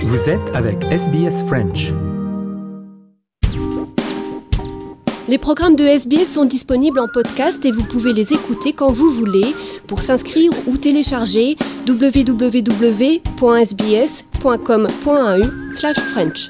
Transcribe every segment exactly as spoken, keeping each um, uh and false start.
Vous êtes avec S B S French. Les programmes de S B S sont disponibles en podcast et vous pouvez les écouter quand vous voulez. Pour s'inscrire ou télécharger, w w w point s b s point com point a u slash french.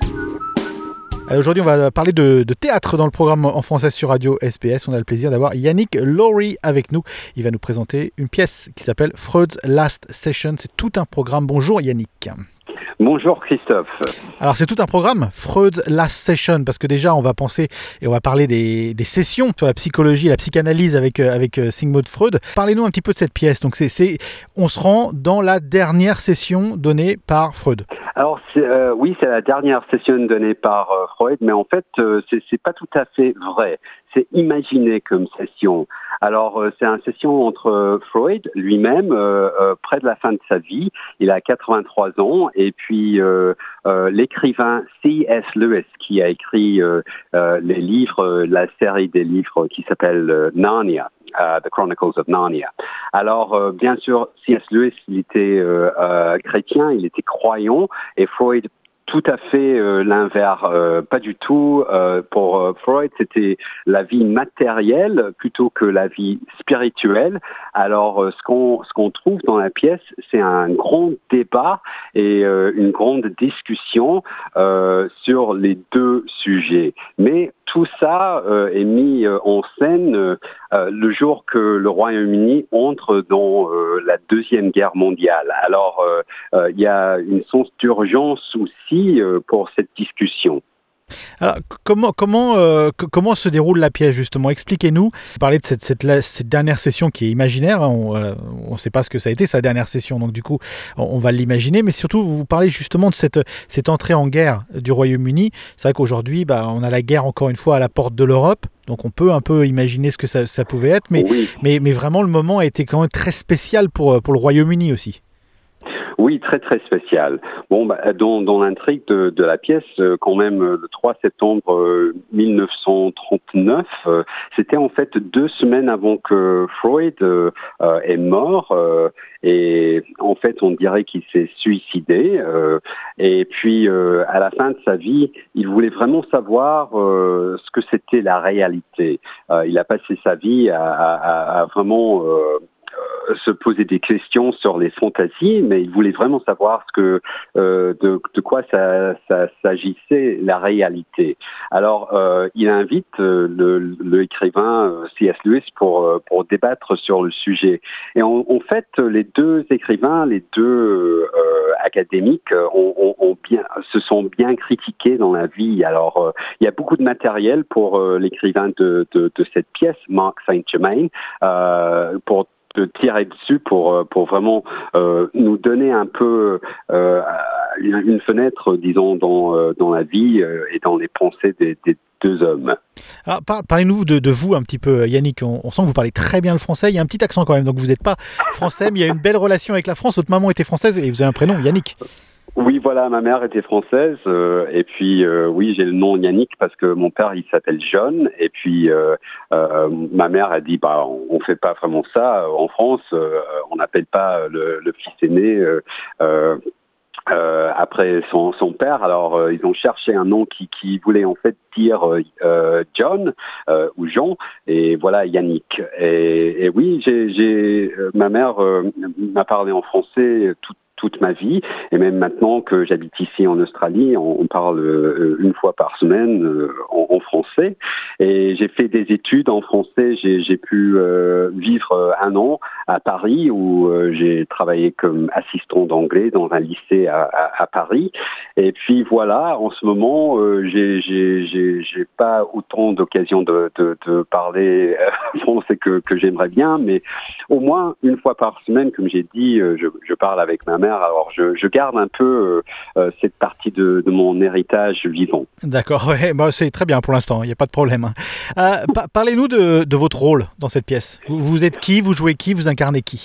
Alors aujourd'hui, on va parler de, de théâtre dans le programme en français sur Radio S B S. On a le plaisir d'avoir Yannick Lowry avec nous. Il va nous présenter une pièce qui s'appelle Freud's Last Session. C'est tout un programme. Bonjour Yannick. Bonjour Christophe. Alors c'est tout un programme, Freud's Last Session, parce que déjà on va penser et on va parler des, des sessions sur la psychologie et la psychanalyse avec, avec Sigmund Freud. Parlez-nous un petit peu de cette pièce. Donc c'est, c'est, on se rend dans la dernière session donnée par Freud. Alors c'est, euh, oui, c'est la dernière session donnée par euh, Freud, mais en fait euh, c'est, c'est pas tout à fait vrai. C'est imaginé comme session. Alors euh, c'est une session entre euh, Freud lui-même, euh, euh, près de la fin de sa vie, il a quatre-vingt-trois ans, et puis euh, euh, l'écrivain C S Lewis qui a écrit euh, euh, les livres, euh, la série des livres qui s'appelle euh, Narnia. Uh, The Chronicles of Narnia. Alors, euh, bien sûr, C S Lewis, il était euh, euh, chrétien, il était croyant, et Freud, tout à fait euh, l'inverse, euh, pas du tout. Euh, pour euh, Freud, c'était la vie matérielle plutôt que la vie spirituelle. Alors, euh, ce qu'on ce qu'on trouve dans la pièce, c'est un grand débat et euh, une grande discussion euh, sur les deux sujets. Mais tout ça euh, est mis euh, en scène euh, le jour que le Royaume-Uni entre dans euh, la Deuxième Guerre mondiale. Alors, euh, euh, il y a une sens d'urgence aussi euh, pour cette discussion. Alors, comment, comment, euh, comment se déroule la pièce, justement ? Expliquez-nous. Vous parlez de cette, cette, cette dernière session qui est imaginaire. On ne sait pas ce que ça a été, sa dernière session, donc du coup, on, on va l'imaginer. Mais surtout, vous parlez justement de cette, cette entrée en guerre du Royaume-Uni. C'est vrai qu'aujourd'hui, bah, on a la guerre, encore une fois, à la porte de l'Europe. Donc, on peut un peu imaginer ce que ça, ça pouvait être. Mais, oui. mais, mais vraiment, le moment a été quand même très spécial pour, pour le Royaume-Uni aussi. Oui, très très spécial. Bon, bah, dans, dans l'intrigue de, de la pièce, euh, quand même, le trois septembre euh, mille neuf cent trente-neuf, euh, c'était en fait deux semaines avant que Freud euh, euh, est mort. Euh, et en fait, on dirait qu'il s'est suicidé. Euh, et puis, euh, à la fin de sa vie, il voulait vraiment savoir euh, ce que c'était la réalité. Euh, il a passé sa vie à, à, à vraiment Euh, se poser des questions sur les fantasies, mais il voulait vraiment savoir ce que, euh, de, de quoi ça, ça s'agissait, la réalité. Alors, euh, il invite euh, le, le écrivain euh, C S Lewis pour, euh, pour débattre sur le sujet. Et en, en fait, les deux écrivains, les deux euh, académiques ont, ont, ont bien, se sont bien critiqués dans la vie. Alors, euh, il y a beaucoup de matériel pour euh, l'écrivain de, de, de cette pièce, Mark Saint-Germain, euh, pour de tirer dessus pour pour vraiment euh, nous donner un peu euh, une, une fenêtre, disons, dans euh, dans la vie euh, et dans les pensées des, des deux hommes. Alors, par, parlez-nous de, de vous un petit peu, Yannick. On, on sent que vous parlez très bien le français. Il y a un petit accent quand même, donc vous n'êtes pas français, mais il y a une belle relation avec la France. Votre maman était française et vous avez un prénom, Yannick. Oui, voilà, ma mère était française euh, et puis euh, oui, j'ai le nom Yannick parce que mon père il s'appelle John et puis euh, euh, ma mère a dit bah on, on fait pas vraiment ça en France, euh, on n'appelle pas le, le fils aîné euh, euh, Euh, après son, son père. Alors euh, ils ont cherché un nom qui, qui voulait en fait dire euh, John euh, ou Jean, et voilà Yannick. Et, et oui, j'ai, j'ai euh, ma mère euh, m'a parlé en français tout toute ma vie, et même maintenant que j'habite ici en Australie, on, on parle euh, une fois par semaine euh, en, en français, et j'ai fait des études en français, j'ai, j'ai pu euh, vivre un an à Paris, où euh, j'ai travaillé comme assistant d'anglais dans un lycée à, à, à Paris, et puis voilà, en ce moment, euh, j'ai, j'ai, j'ai, j'ai pas autant d'occasions de, de, de parler euh, français que, que j'aimerais bien, mais au moins une fois par semaine, comme j'ai dit, euh, je, je parle avec ma mère. Alors, je, je garde un peu euh, cette partie de, de mon héritage vivant. D'accord, ouais, bah, c'est très bien pour l'instant, il n'y a pas de problème. Euh, pa- parlez-nous de, de votre rôle dans cette pièce. Vous, vous êtes qui ? Vous jouez qui ? Vous incarnez qui ?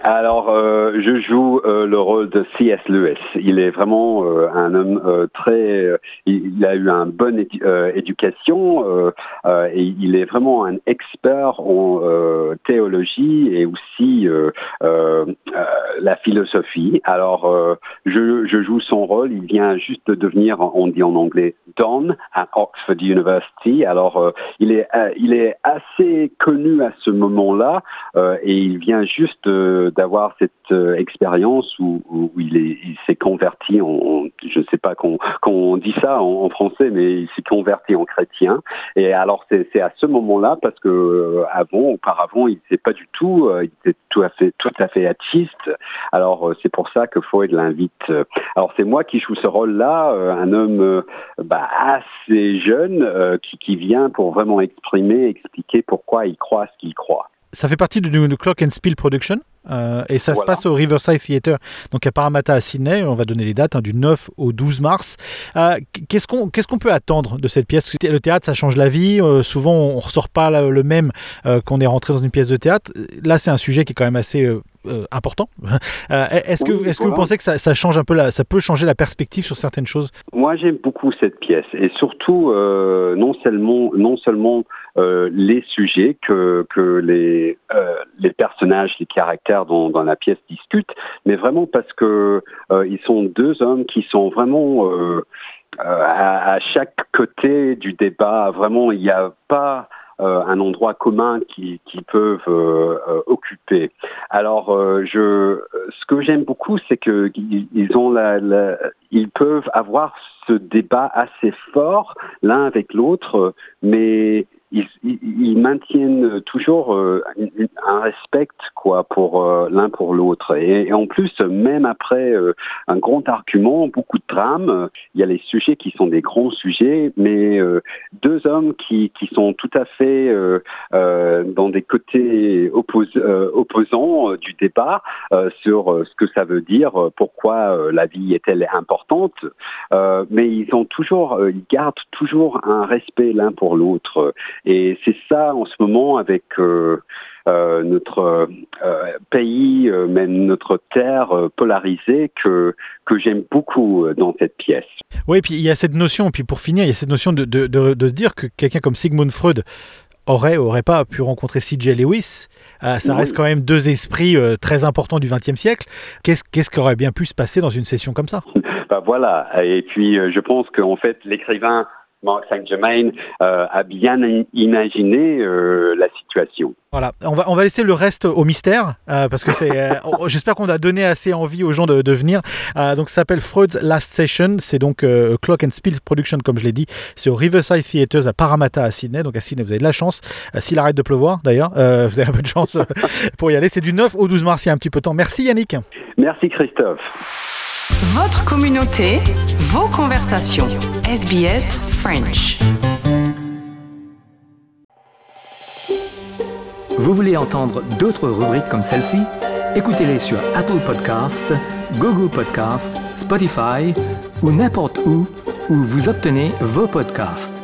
Alors, euh, je joue euh, le rôle de C S. Lewis. Il est vraiment euh, un homme euh, très... Euh, il, il a eu une bonne édu- euh, éducation euh, euh, et il est vraiment un expert en euh, théologie et aussi euh, euh, euh, la philosophie. Alors, euh, je, je joue son rôle. Il vient juste de devenir, on dit en anglais, Don à Oxford University. Alors, euh, il est euh, il est assez connu à ce moment-là euh, et il vient juste euh, d'avoir cette euh, expérience où, où il, est, il s'est converti en, en je ne sais pas qu'on qu'on dit ça en, en français, mais il s'est converti en chrétien. Et alors c'est, c'est à ce moment-là parce que euh, avant, auparavant, il n'était pas du tout, euh, il était tout à fait tout à fait atheiste. Alors euh, c'est pour ça que Freud l'invite. Alors c'est moi qui joue ce rôle-là, euh, un homme euh, bah, assez jeune euh, qui, qui vient pour vraiment exprimer, expliquer pourquoi il croit ce qu'il croit. Ça fait partie de, de Clock and Spill Production euh, et ça voilà. se passe au Riverside Theatre, donc à Parramatta à Sydney. On va donner les dates hein, du neuf au douze mars. Euh, qu'est-ce qu'on, qu'est-ce qu'on peut attendre de cette pièce ? Le théâtre, ça change la vie. Euh, souvent, on ne ressort pas le même euh, qu'on est rentré dans une pièce de théâtre. Là, c'est un sujet qui est quand même assez euh, euh, important. Euh, est-ce que, oui, est-ce voilà. que vous pensez que ça, ça change un peu la, ça peut changer la perspective sur certaines choses ? Moi, j'aime beaucoup cette pièce et surtout euh, non seulement, non seulement euh, les sujets que que les euh, les personnages, les caractères dans, dans la pièce discutent, mais vraiment parce que euh, ils sont deux hommes qui sont vraiment euh, à, à chaque côté du débat. Vraiment, il n'y a pas Euh, un endroit commun qu'ils qui peuvent euh, euh, occuper. Alors, euh, je, ce que j'aime beaucoup, c'est que ils ont la, la, ils peuvent avoir ce débat assez fort l'un avec l'autre, mais ils, ils, ils maintiennent toujours euh, un respect quoi pour euh, l'un pour l'autre. Et, et en plus, même après euh, un grand argument, beaucoup de drames, il y a les sujets qui sont des grands sujets, mais euh, deux hommes qui, qui sont tout à fait euh, euh, dans des côtés oppos- euh, opposants euh, du débat euh, sur euh, ce que ça veut dire, euh, pourquoi euh, la vie est-elle importante, euh, mais ils ont toujours, euh, ils gardent toujours un respect l'un pour l'autre. Et c'est ça en ce moment avec euh, euh, notre euh, pays, euh, même notre terre euh, polarisée que que j'aime beaucoup euh, dans cette pièce. Oui, puis il y a cette notion, puis pour finir, il y a cette notion de de de, de dire que quelqu'un comme Sigmund Freud aurait aurait pas pu rencontrer C J. Lewis. Euh, ça oui. reste quand même deux esprits euh, très importants du vingtième siècle. Qu'est-ce qu'est-ce qui aurait bien pu se passer dans une session comme ça ? Bah voilà. Et puis euh, je pense qu'en fait l'écrivain Mark Saint-Germain euh, a bien imaginé euh, la situation. Voilà, on va, on va laisser le reste au mystère, euh, parce que c'est, euh, j'espère qu'on a donné assez envie aux gens de, de venir. Euh, donc ça s'appelle Freud's Last Session, c'est donc euh, Clock and Spill Production, comme je l'ai dit. C'est au Riverside Theatre à Parramatta à Sydney, donc à Sydney vous avez de la chance. Euh, s'il arrête de pleuvoir d'ailleurs, euh, vous avez un peu de chance pour y aller. C'est du neuf au douze mars, il y a un petit peu de temps. Merci Yannick. Merci Christophe. Votre communauté, vos conversations. S B S French. Vous voulez entendre d'autres rubriques comme celle-ci? Écoutez-les sur Apple Podcasts, Google Podcasts, Spotify ou n'importe où où vous obtenez vos podcasts.